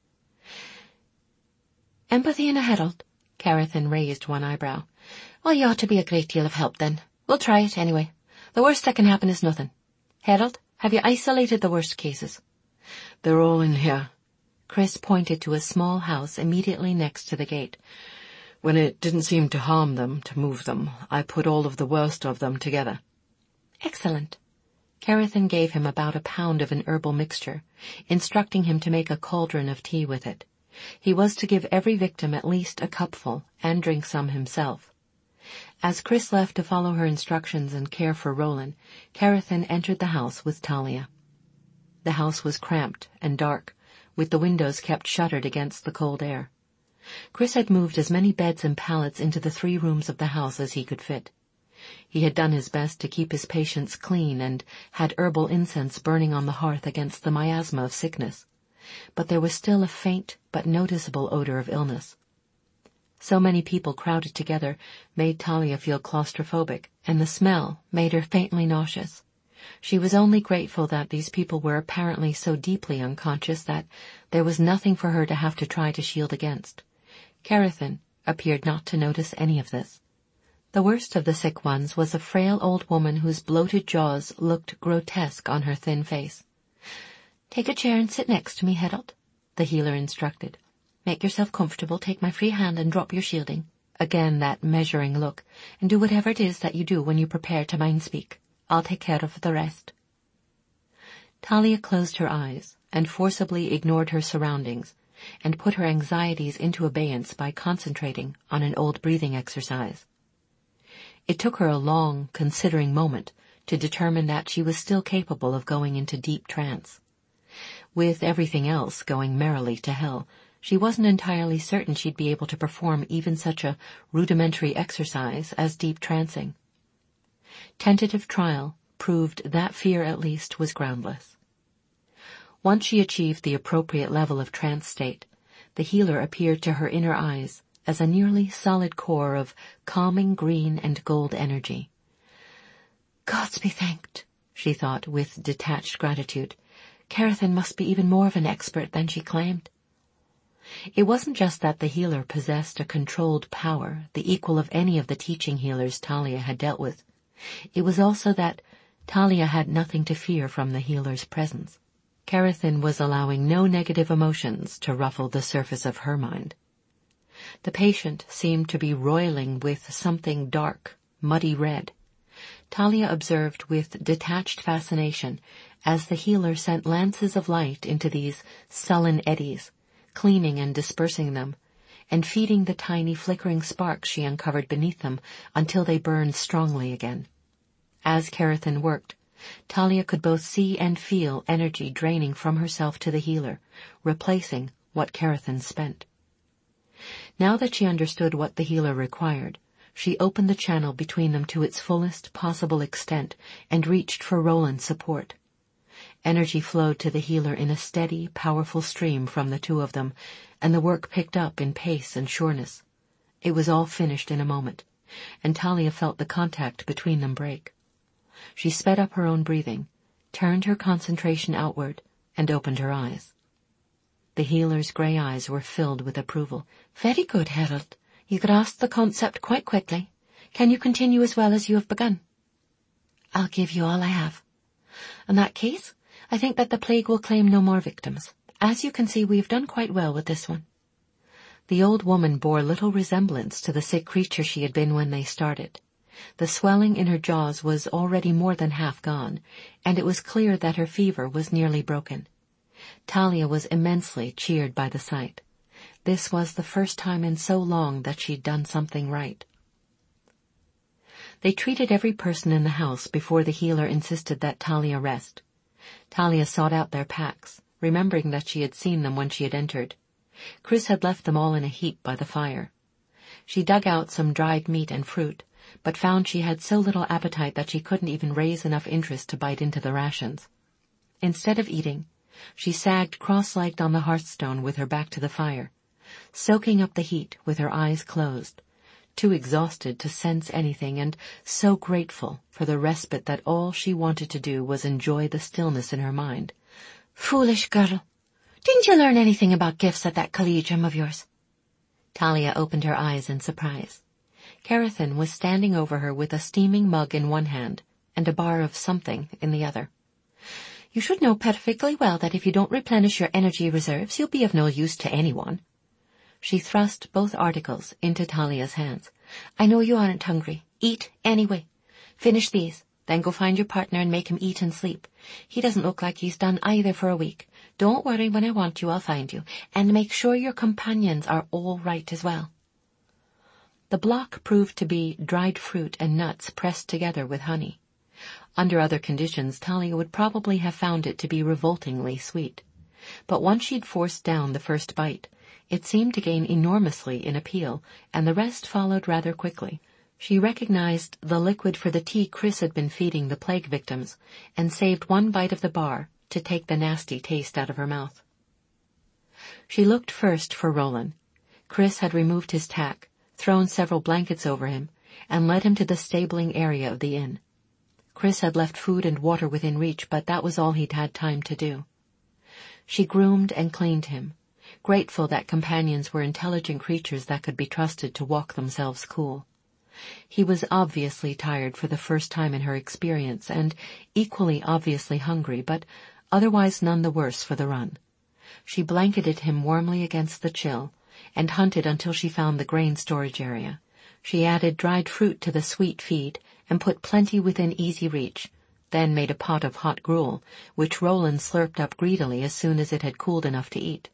Empathy and a herald? Carathin raised one eyebrow. Well, you ought to be a great deal of help then. We'll try it anyway. The worst that can happen is nothing. Herald, have you isolated the worst cases? They're all in here. Chris pointed to a small house immediately next to the gate. When it didn't seem to harm them, to move them, I put all of the worst of them together. Excellent. Carathin gave him about a pound of an herbal mixture, instructing him to make a cauldron of tea with it. He was to give every victim at least a cupful, and drink some himself. As Chris left to follow her instructions and care for Roland, Carathin entered the house with Talia. The house was cramped and dark, with the windows kept shuttered against the cold air. Chris had moved as many beds and pallets into the three rooms of the house as he could fit. He had done his best to keep his patients clean and had herbal incense burning on the hearth against the miasma of sickness, but there was still a faint but noticeable odor of illness. So many people crowded together made Talia feel claustrophobic and the smell made her faintly nauseous. She was only grateful that these people were apparently so deeply unconscious that there was nothing for her to have to try to shield against. Carathin appeared not to notice any of this. The worst of the sick ones was a frail old woman whose bloated jaws looked grotesque on her thin face. "Take a chair and sit next to me, Harold," the healer instructed. "Make yourself comfortable, take my free hand and drop your shielding." Again that measuring look, "and do whatever it is that you do when you prepare to mind speak. I'll take care of the rest." Talia closed her eyes and forcibly ignored her surroundings and put her anxieties into abeyance by concentrating on an old breathing exercise. It took her a long, considering moment to determine that she was still capable of going into deep trance. With everything else going merrily to hell, she wasn't entirely certain she'd be able to perform even such a rudimentary exercise as deep trancing. Tentative trial proved that fear at least was groundless. Once she achieved the appropriate level of trance state, the healer appeared to her inner eyes as a nearly solid core of calming green and gold energy. "Gods be thanked," she thought with detached gratitude. "Carathin must be even more of an expert than she claimed." It wasn't just that the healer possessed a controlled power, the equal of any of the teaching healers Talia had dealt with. It was also that Talia had nothing to fear from the healer's presence. Carathin was allowing no negative emotions to ruffle the surface of her mind. The patient seemed to be roiling with something dark, muddy red. Talia observed with detached fascination as the healer sent lances of light into these sullen eddies, cleaning and dispersing them, and feeding the tiny flickering sparks she uncovered beneath them until they burned strongly again. As Carathin worked, Talia could both see and feel energy draining from herself to the healer, replacing what Carathin spent. Now that she understood what the healer required, she opened the channel between them to its fullest possible extent and reached for Roland's support. Energy flowed to the healer in a steady, powerful stream from the two of them, and the work picked up in pace and sureness. It was all finished in a moment, and Talia felt the contact between them break. She sped up her own breathing, turned her concentration outward, and opened her eyes. The healer's grey eyes were filled with approval. "Very good, Harold. You grasped the concept quite quickly. Can you continue as well as you have begun?" "I'll give you all I have. In that case, I think that the plague will claim no more victims. As you can see, we have done quite well with this one." The old woman bore little resemblance to the sick creature she had been when they started. The swelling in her jaws was already more than half gone, and it was clear that her fever was nearly broken. Talia was immensely cheered by the sight. This was the first time in so long that she'd done something right. They treated every person in the house before the healer insisted that Talia rest. Talia sought out their packs, remembering that she had seen them when she had entered. Chris had left them all in a heap by the fire. She dug out some dried meat and fruit, but found she had so little appetite that she couldn't even raise enough interest to bite into the rations. Instead of eating, she sagged cross-legged on the hearthstone with her back to the fire, soaking up the heat with her eyes closed, too exhausted to sense anything and so grateful for the respite that all she wanted to do was enjoy the stillness in her mind. "Foolish girl! Didn't you learn anything about gifts at that collegium of yours?" Talia opened her eyes in surprise. Carathin was standing over her with a steaming mug in one hand and a bar of something in the other. "You should know perfectly well that if you don't replenish your energy reserves, you'll be of no use to anyone." She thrust both articles into Talia's hands. "I know you aren't hungry. Eat anyway. Finish these, then go find your partner and make him eat and sleep. He doesn't look like he's done either for a week. Don't worry, when I want you, I'll find you. And make sure your companions are all right as well." The block proved to be dried fruit and nuts pressed together with honey. Under other conditions, Talia would probably have found it to be revoltingly sweet. But once she'd forced down the first bite, it seemed to gain enormously in appeal, and the rest followed rather quickly. She recognized the liquid for the tea Chris had been feeding the plague victims, and saved one bite of the bar to take the nasty taste out of her mouth. She looked first for Roland. Chris had removed his tack, thrown several blankets over him, and led him to the stabling area of the inn. Chris had left food and water within reach, but that was all he'd had time to do. She groomed and cleaned him, grateful that companions were intelligent creatures that could be trusted to walk themselves cool. He was obviously tired for the first time in her experience, and equally obviously hungry, but otherwise none the worse for the run. She blanketed him warmly against the chill, and hunted until she found the grain storage area. She added dried fruit to the sweet feed, and put plenty within easy reach, then made a pot of hot gruel, which Roland slurped up greedily as soon as it had cooled enough to eat.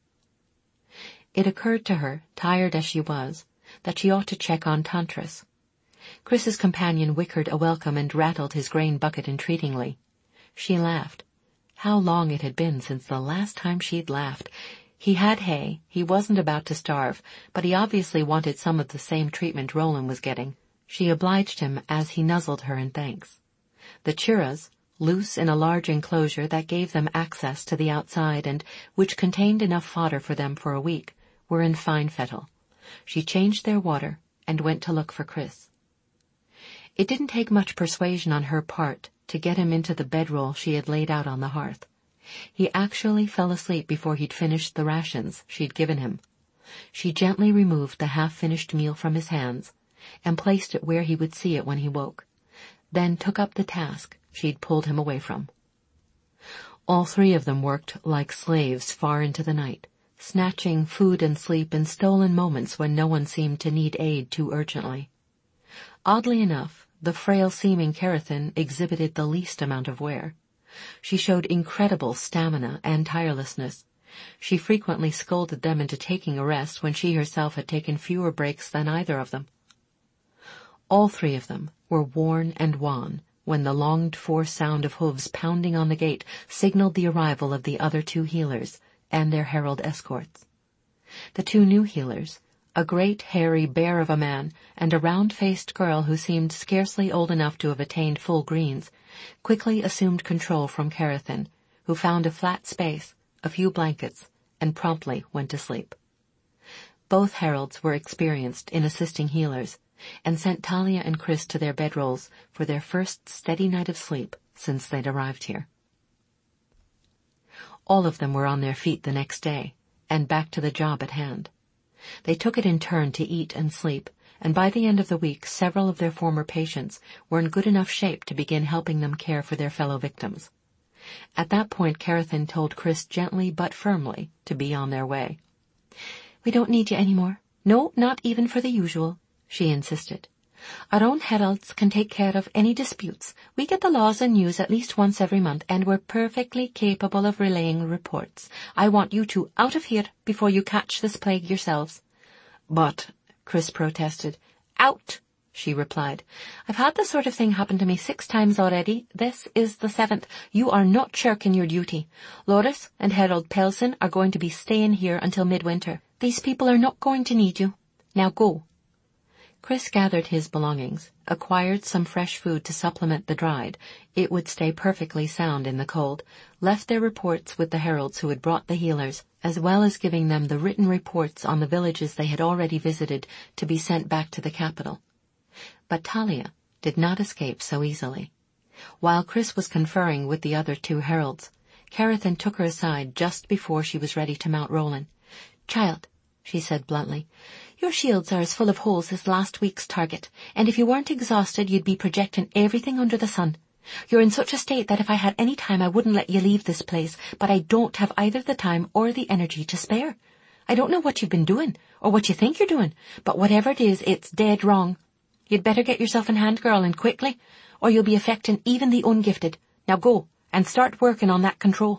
It occurred to her, tired as she was, that she ought to check on Tantris. Chris's companion whickered a welcome and rattled his grain bucket entreatingly. She laughed. How long it had been since the last time she'd laughed. He had hay, he wasn't about to starve, but he obviously wanted some of the same treatment Roland was getting. She obliged him as he nuzzled her in thanks. The churras, loose in a large enclosure that gave them access to the outside and which contained enough fodder for them for a week, were in fine fettle. She changed their water and went to look for Chris. It didn't take much persuasion on her part to get him into the bedroll she had laid out on the hearth. He actually fell asleep before he'd finished the rations she'd given him. She gently removed the half-finished meal from his hands and placed it where he would see it when he woke, then took up the task she'd pulled him away from. All three of them worked like slaves far into the night, snatching food and sleep in stolen moments when no one seemed to need aid too urgently. Oddly enough, the frail-seeming Carathin exhibited the least amount of wear. She showed incredible stamina and tirelessness. She frequently scolded them into taking a rest when she herself had taken fewer breaks than either of them. All three of them were worn and wan when the longed-for sound of hooves pounding on the gate signaled the arrival of the other two healers and their herald escorts. The two new healers, a great hairy bear of a man and a round-faced girl who seemed scarcely old enough to have attained full greens, quickly assumed control from Carathin, who found a flat space, a few blankets, and promptly went to sleep. Both heralds were experienced in assisting healers, and sent Talia and Chris to their bedrolls for their first steady night of sleep since they'd arrived here. All of them were on their feet the next day, and back to the job at hand. They took it in turn to eat and sleep, and by the end of the week several of their former patients were in good enough shape to begin helping them care for their fellow victims. At that point Carathin told Chris gently but firmly to be on their way. "We don't need you any more. No, not even for the usual," she insisted. "Our own heralds can take care of any disputes. We get the laws and news at least once every month, and we're perfectly capable of relaying reports. I want you two out of here before you catch this plague yourselves." "But," Chris protested. "Out," she replied. "I've had this sort of thing happen to me six times already. This is the seventh. You are not shirking your duty. Loris and Herald Pelson are going to be staying here until midwinter. These people are not going to need you. Now go." Chris gathered his belongings, acquired some fresh food to supplement the dried, it would stay perfectly sound in the cold, left their reports with the heralds who had brought the healers, as well as giving them the written reports on the villages they had already visited to be sent back to the capital. But Talia did not escape so easily. While Chris was conferring with the other two heralds, Carathin took her aside just before she was ready to mount Roland. "Child," she said bluntly, "your shields are as full of holes as last week's target, and if you weren't exhausted you'd be projecting everything under the sun. You're in such a state that if I had any time I wouldn't let you leave this place, but I don't have either the time or the energy to spare. I don't know what you've been doing, or what you think you're doing, but whatever it is, it's dead wrong. You'd better get yourself in hand, girl, and quickly, or you'll be affecting even the ungifted. Now go, and start working on that control."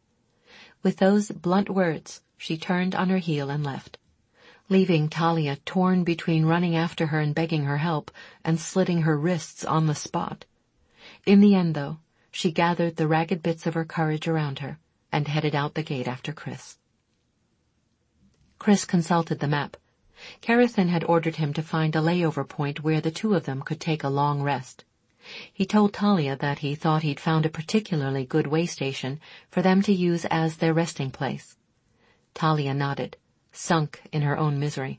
With those blunt words, she turned on her heel and left, leaving Talia torn between running after her and begging her help and slitting her wrists on the spot. In the end, though, she gathered the ragged bits of her courage around her and headed out the gate after Chris. Chris consulted the map. Carathin had ordered him to find a layover point where the two of them could take a long rest. He told Talia that he thought he'd found a particularly good way station for them to use as their resting place. Talia nodded, sunk in her own misery.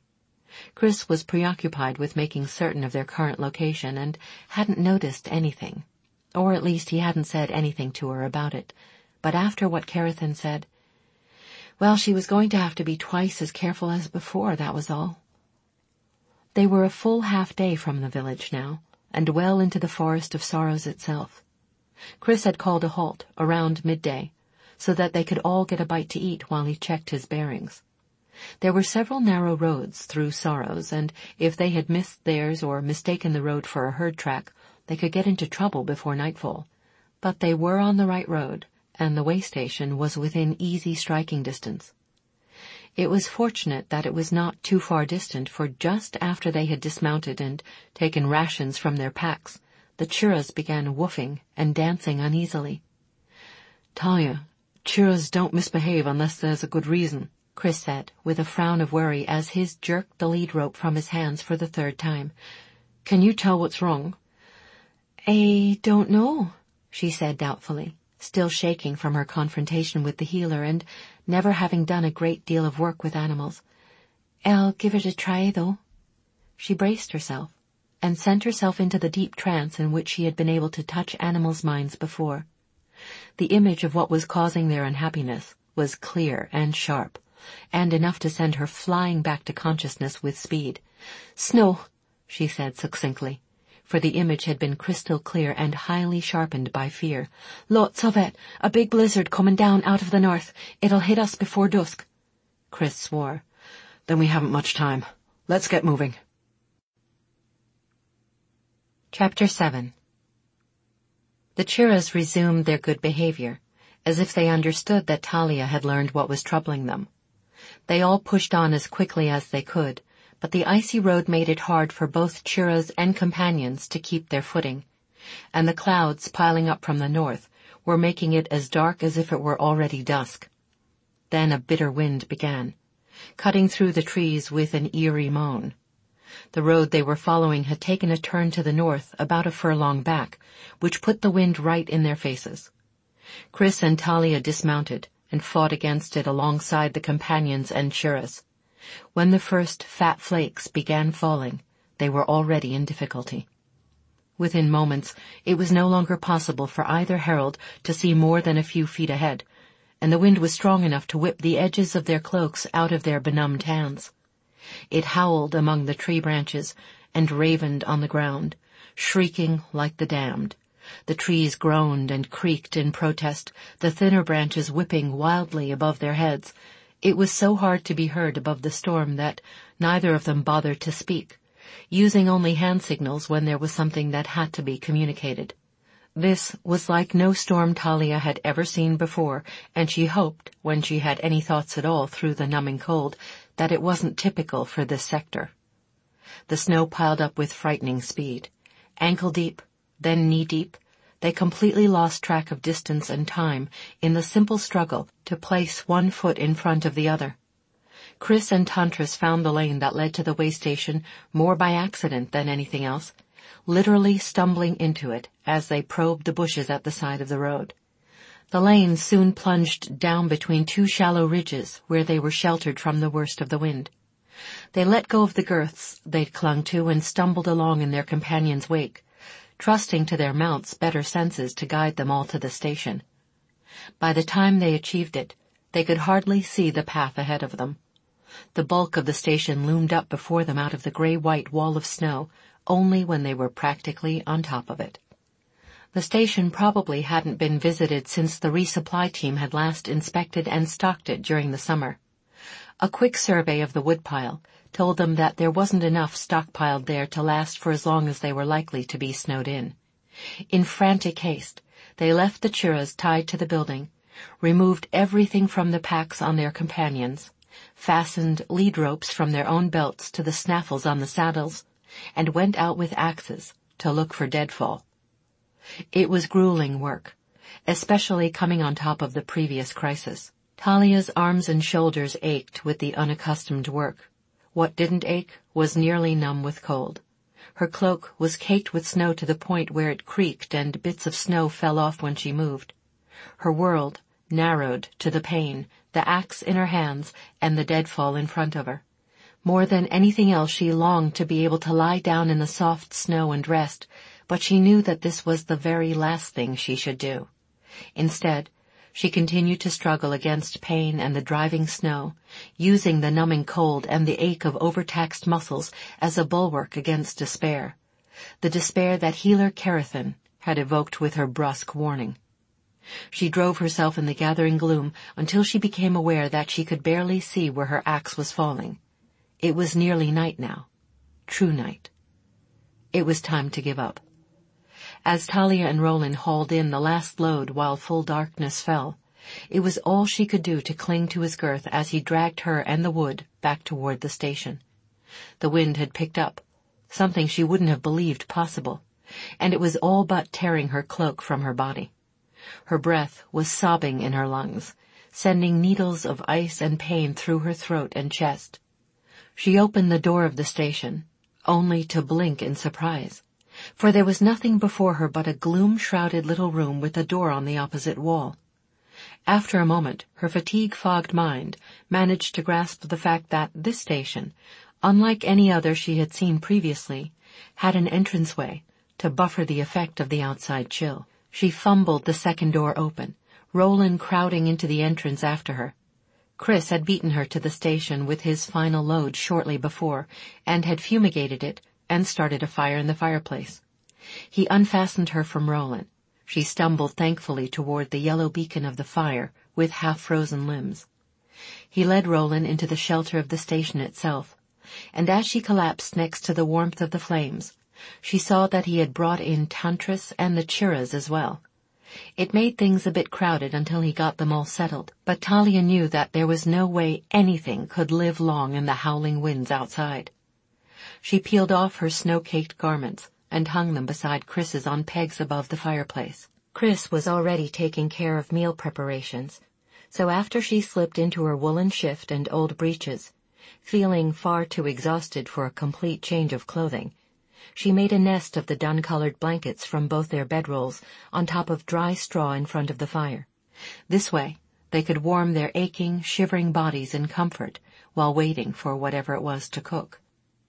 Chris was preoccupied with making certain of their current location and hadn't noticed anything, or at least he hadn't said anything to her about it. But after what Carathan said, well, she was going to have to be twice as careful as before, that was all. They were a full half day from the village now, and well into the Forest of Sorrows itself. Chris had called a halt around midday, so that they could all get a bite to eat while he checked his bearings. There were several narrow roads through Sorrows, and if they had missed theirs or mistaken the road for a herd track, they could get into trouble before nightfall. But they were on the right road, and the way station was within easy striking distance. It was fortunate that it was not too far distant, for just after they had dismounted and taken rations from their packs, the churras began woofing and dancing uneasily. "Talia, churras don't misbehave unless there's a good reason," Chris said, with a frown of worry as his jerked the lead rope from his hands for the third time. "Can you tell what's wrong?" "I don't know," she said doubtfully, still shaking from her confrontation with the healer and never having done a great deal of work with animals. "I'll give it a try, though." She braced herself and sent herself into the deep trance in which she had been able to touch animals' minds before. The image of what was causing their unhappiness was clear and sharp, and enough to send her flying back to consciousness with speed. "Snow," she said succinctly, for the image had been crystal clear and highly sharpened by fear. "Lots of it. A big blizzard coming down out of the north. It'll hit us before dusk." Chris swore. "Then we haven't much time. Let's get moving." Chapter seven. The churras resumed their good behavior, as if they understood that Talia had learned what was troubling them. They all pushed on as quickly as they could, but the icy road made it hard for both churras and companions to keep their footing, and the clouds piling up from the north were making it as dark as if it were already dusk. Then a bitter wind began, cutting through the trees with an eerie moan. The road they were following had taken a turn to the north about a furlong back, which put the wind right in their faces. Chris and Talia dismounted and fought against it alongside the companions and churras. When the first fat flakes began falling, they were already in difficulty. Within moments, it was no longer possible for either herald to see more than a few feet ahead, and the wind was strong enough to whip the edges of their cloaks out of their benumbed hands. It howled among the tree branches and ravened on the ground, shrieking like the damned. The trees groaned and creaked in protest, the thinner branches whipping wildly above their heads. It was so hard to be heard above the storm that neither of them bothered to speak, using only hand signals when there was something that had to be communicated. This was like no storm Talia had ever seen before, and she hoped, when she had any thoughts at all through the numbing cold, that it wasn't typical for this sector. The snow piled up with frightening speed. Ankle-deep, then knee-deep, they completely lost track of distance and time in the simple struggle to place one foot in front of the other. Chris and Tantris found the lane that led to the way station more by accident than anything else, literally stumbling into it as they probed the bushes at the side of the road. The lane soon plunged down between two shallow ridges where they were sheltered from the worst of the wind. They let go of the girths they'd clung to and stumbled along in their companions' wake, trusting to their mounts' better senses to guide them all to the station. By the time they achieved it, they could hardly see the path ahead of them. The bulk of the station loomed up before them out of the gray-white wall of snow only when they were practically on top of it. The station probably hadn't been visited since the resupply team had last inspected and stocked it during the summer. A quick survey of the woodpile told them that there wasn't enough stockpiled there to last for as long as they were likely to be snowed in. In frantic haste, they left the churras tied to the building, removed everything from the packs on their companions, fastened lead ropes from their own belts to the snaffles on the saddles, and went out with axes to look for deadfall. It was grueling work, especially coming on top of the previous crisis. Talia's arms and shoulders ached with the unaccustomed work. What didn't ache was nearly numb with cold. Her cloak was caked with snow to the point where it creaked and bits of snow fell off when she moved. Her world narrowed to the pain, the axe in her hands, and the deadfall in front of her. More than anything else, she longed to be able to lie down in the soft snow and rest, but she knew that this was the very last thing she should do. Instead, she continued to struggle against pain and the driving snow, using the numbing cold and the ache of overtaxed muscles as a bulwark against despair, the despair that healer Carathan had evoked with her brusque warning. She drove herself in the gathering gloom until she became aware that she could barely see where her axe was falling. It was nearly night now. True night. It was time to give up. As Talia and Roland hauled in the last load while full darkness fell, it was all she could do to cling to his girth as he dragged her and the wood back toward the station. The wind had picked up, something she wouldn't have believed possible, and it was all but tearing her cloak from her body. Her breath was sobbing in her lungs, sending needles of ice and pain through her throat and chest. She opened the door of the station, only to blink in surprise, for there was nothing before her but a gloom-shrouded little room with a door on the opposite wall. After a moment, her fatigue-fogged mind managed to grasp the fact that this station, unlike any other she had seen previously, had an entranceway to buffer the effect of the outside chill. She fumbled the second door open, Roland crowding into the entrance after her. Chris had beaten her to the station with his final load shortly before, and had fumigated it and started a fire in the fireplace. He unfastened her from Roland. She stumbled thankfully toward the yellow beacon of the fire with half-frozen limbs. He led Roland into the shelter of the station itself, and as she collapsed next to the warmth of the flames, she saw that he had brought in Tantris and the Chiras as well. It made things a bit crowded until he got them all settled, but Talia knew that there was no way anything could live long in the howling winds outside. She peeled off her snow-caked garments and hung them beside Chris's on pegs above the fireplace. Chris was already taking care of meal preparations, so after she slipped into her woolen shift and old breeches, feeling far too exhausted for a complete change of clothing, she made a nest of the dun-colored blankets from both their bedrolls on top of dry straw in front of the fire. This way, they could warm their aching, shivering bodies in comfort while waiting for whatever it was to cook.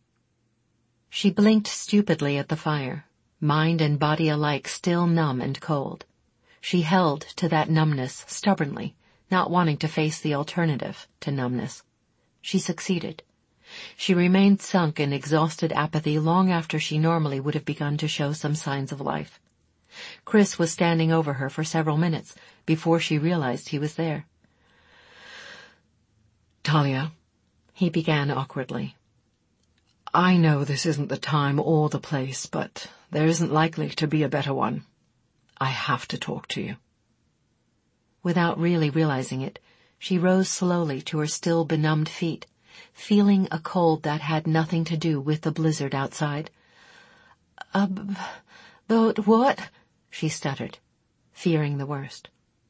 She blinked stupidly at the fire, mind and body alike still numb and cold. She held to that numbness stubbornly, not wanting to face the alternative to numbness. She succeeded. She remained sunk in exhausted apathy long after she normally would have begun to show some signs of life. Chris was standing over her for several minutes before she realized he was there. "Talia," he began awkwardly, "I know this isn't the time or the place, but there isn't likely to be a better one. I have to talk to you." Without really realizing it, she rose slowly to her still benumbed feet, feeling a cold that had nothing to do with the blizzard outside. "About what?" she stuttered, fearing the worst.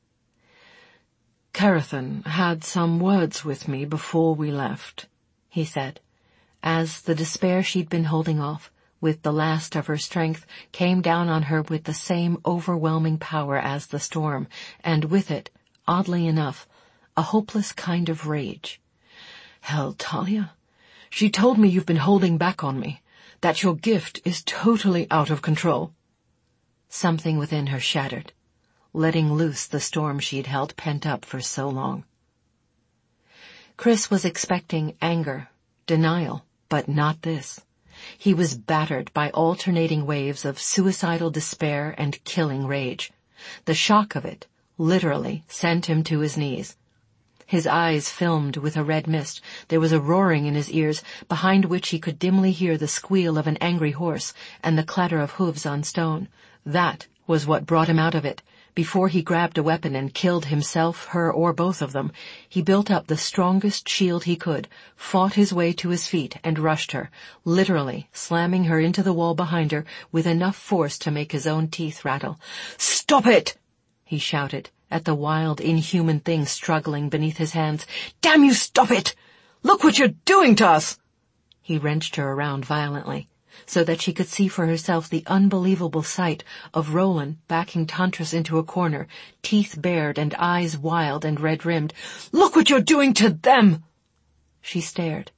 "Carathan had some words with me before we left," he said, as the despair she'd been holding off, with the last of her strength, came down on her with the same overwhelming power as the storm, and with it, oddly enough, a hopeless kind of rage. "Hell, Talia, she told me you've been holding back on me, that your gift is totally out of control." Something within her shattered, letting loose the storm she'd held pent up for so long. Chris was expecting anger, denial, but not this. He was battered by alternating waves of suicidal despair and killing rage. The shock of it, literally, sent him to his knees. His eyes filmed with a red mist. There was a roaring in his ears, behind which he could dimly hear the squeal of an angry horse and the clatter of hooves on stone. That was what brought him out of it. Before he grabbed a weapon and killed himself, her, or both of them, he built up the strongest shield he could, fought his way to his feet, and rushed her, literally slamming her into the wall behind her with enough force to make his own teeth rattle. "Stop it!" he shouted at the wild, inhuman thing struggling beneath his hands. "Damn you, stop it! Look what you're doing to us!" He wrenched her around violently, so that she could see for herself the unbelievable sight of Roland backing Tantris into a corner, teeth bared and eyes wild and red-rimmed. "Look what you're doing to them!" She stared,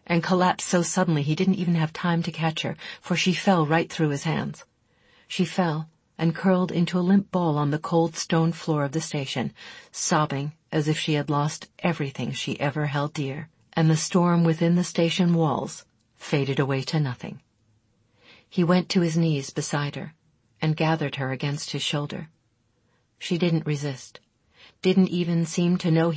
and collapsed so suddenly he didn't even have time to catch her, for she fell right through his hands. She fell and curled into a limp ball on the cold stone floor of the station, sobbing as if she had lost everything she ever held dear, and the storm within the station walls faded away to nothing. He went to his knees beside her and gathered her against his shoulder. She didn't resist, didn't even seem to know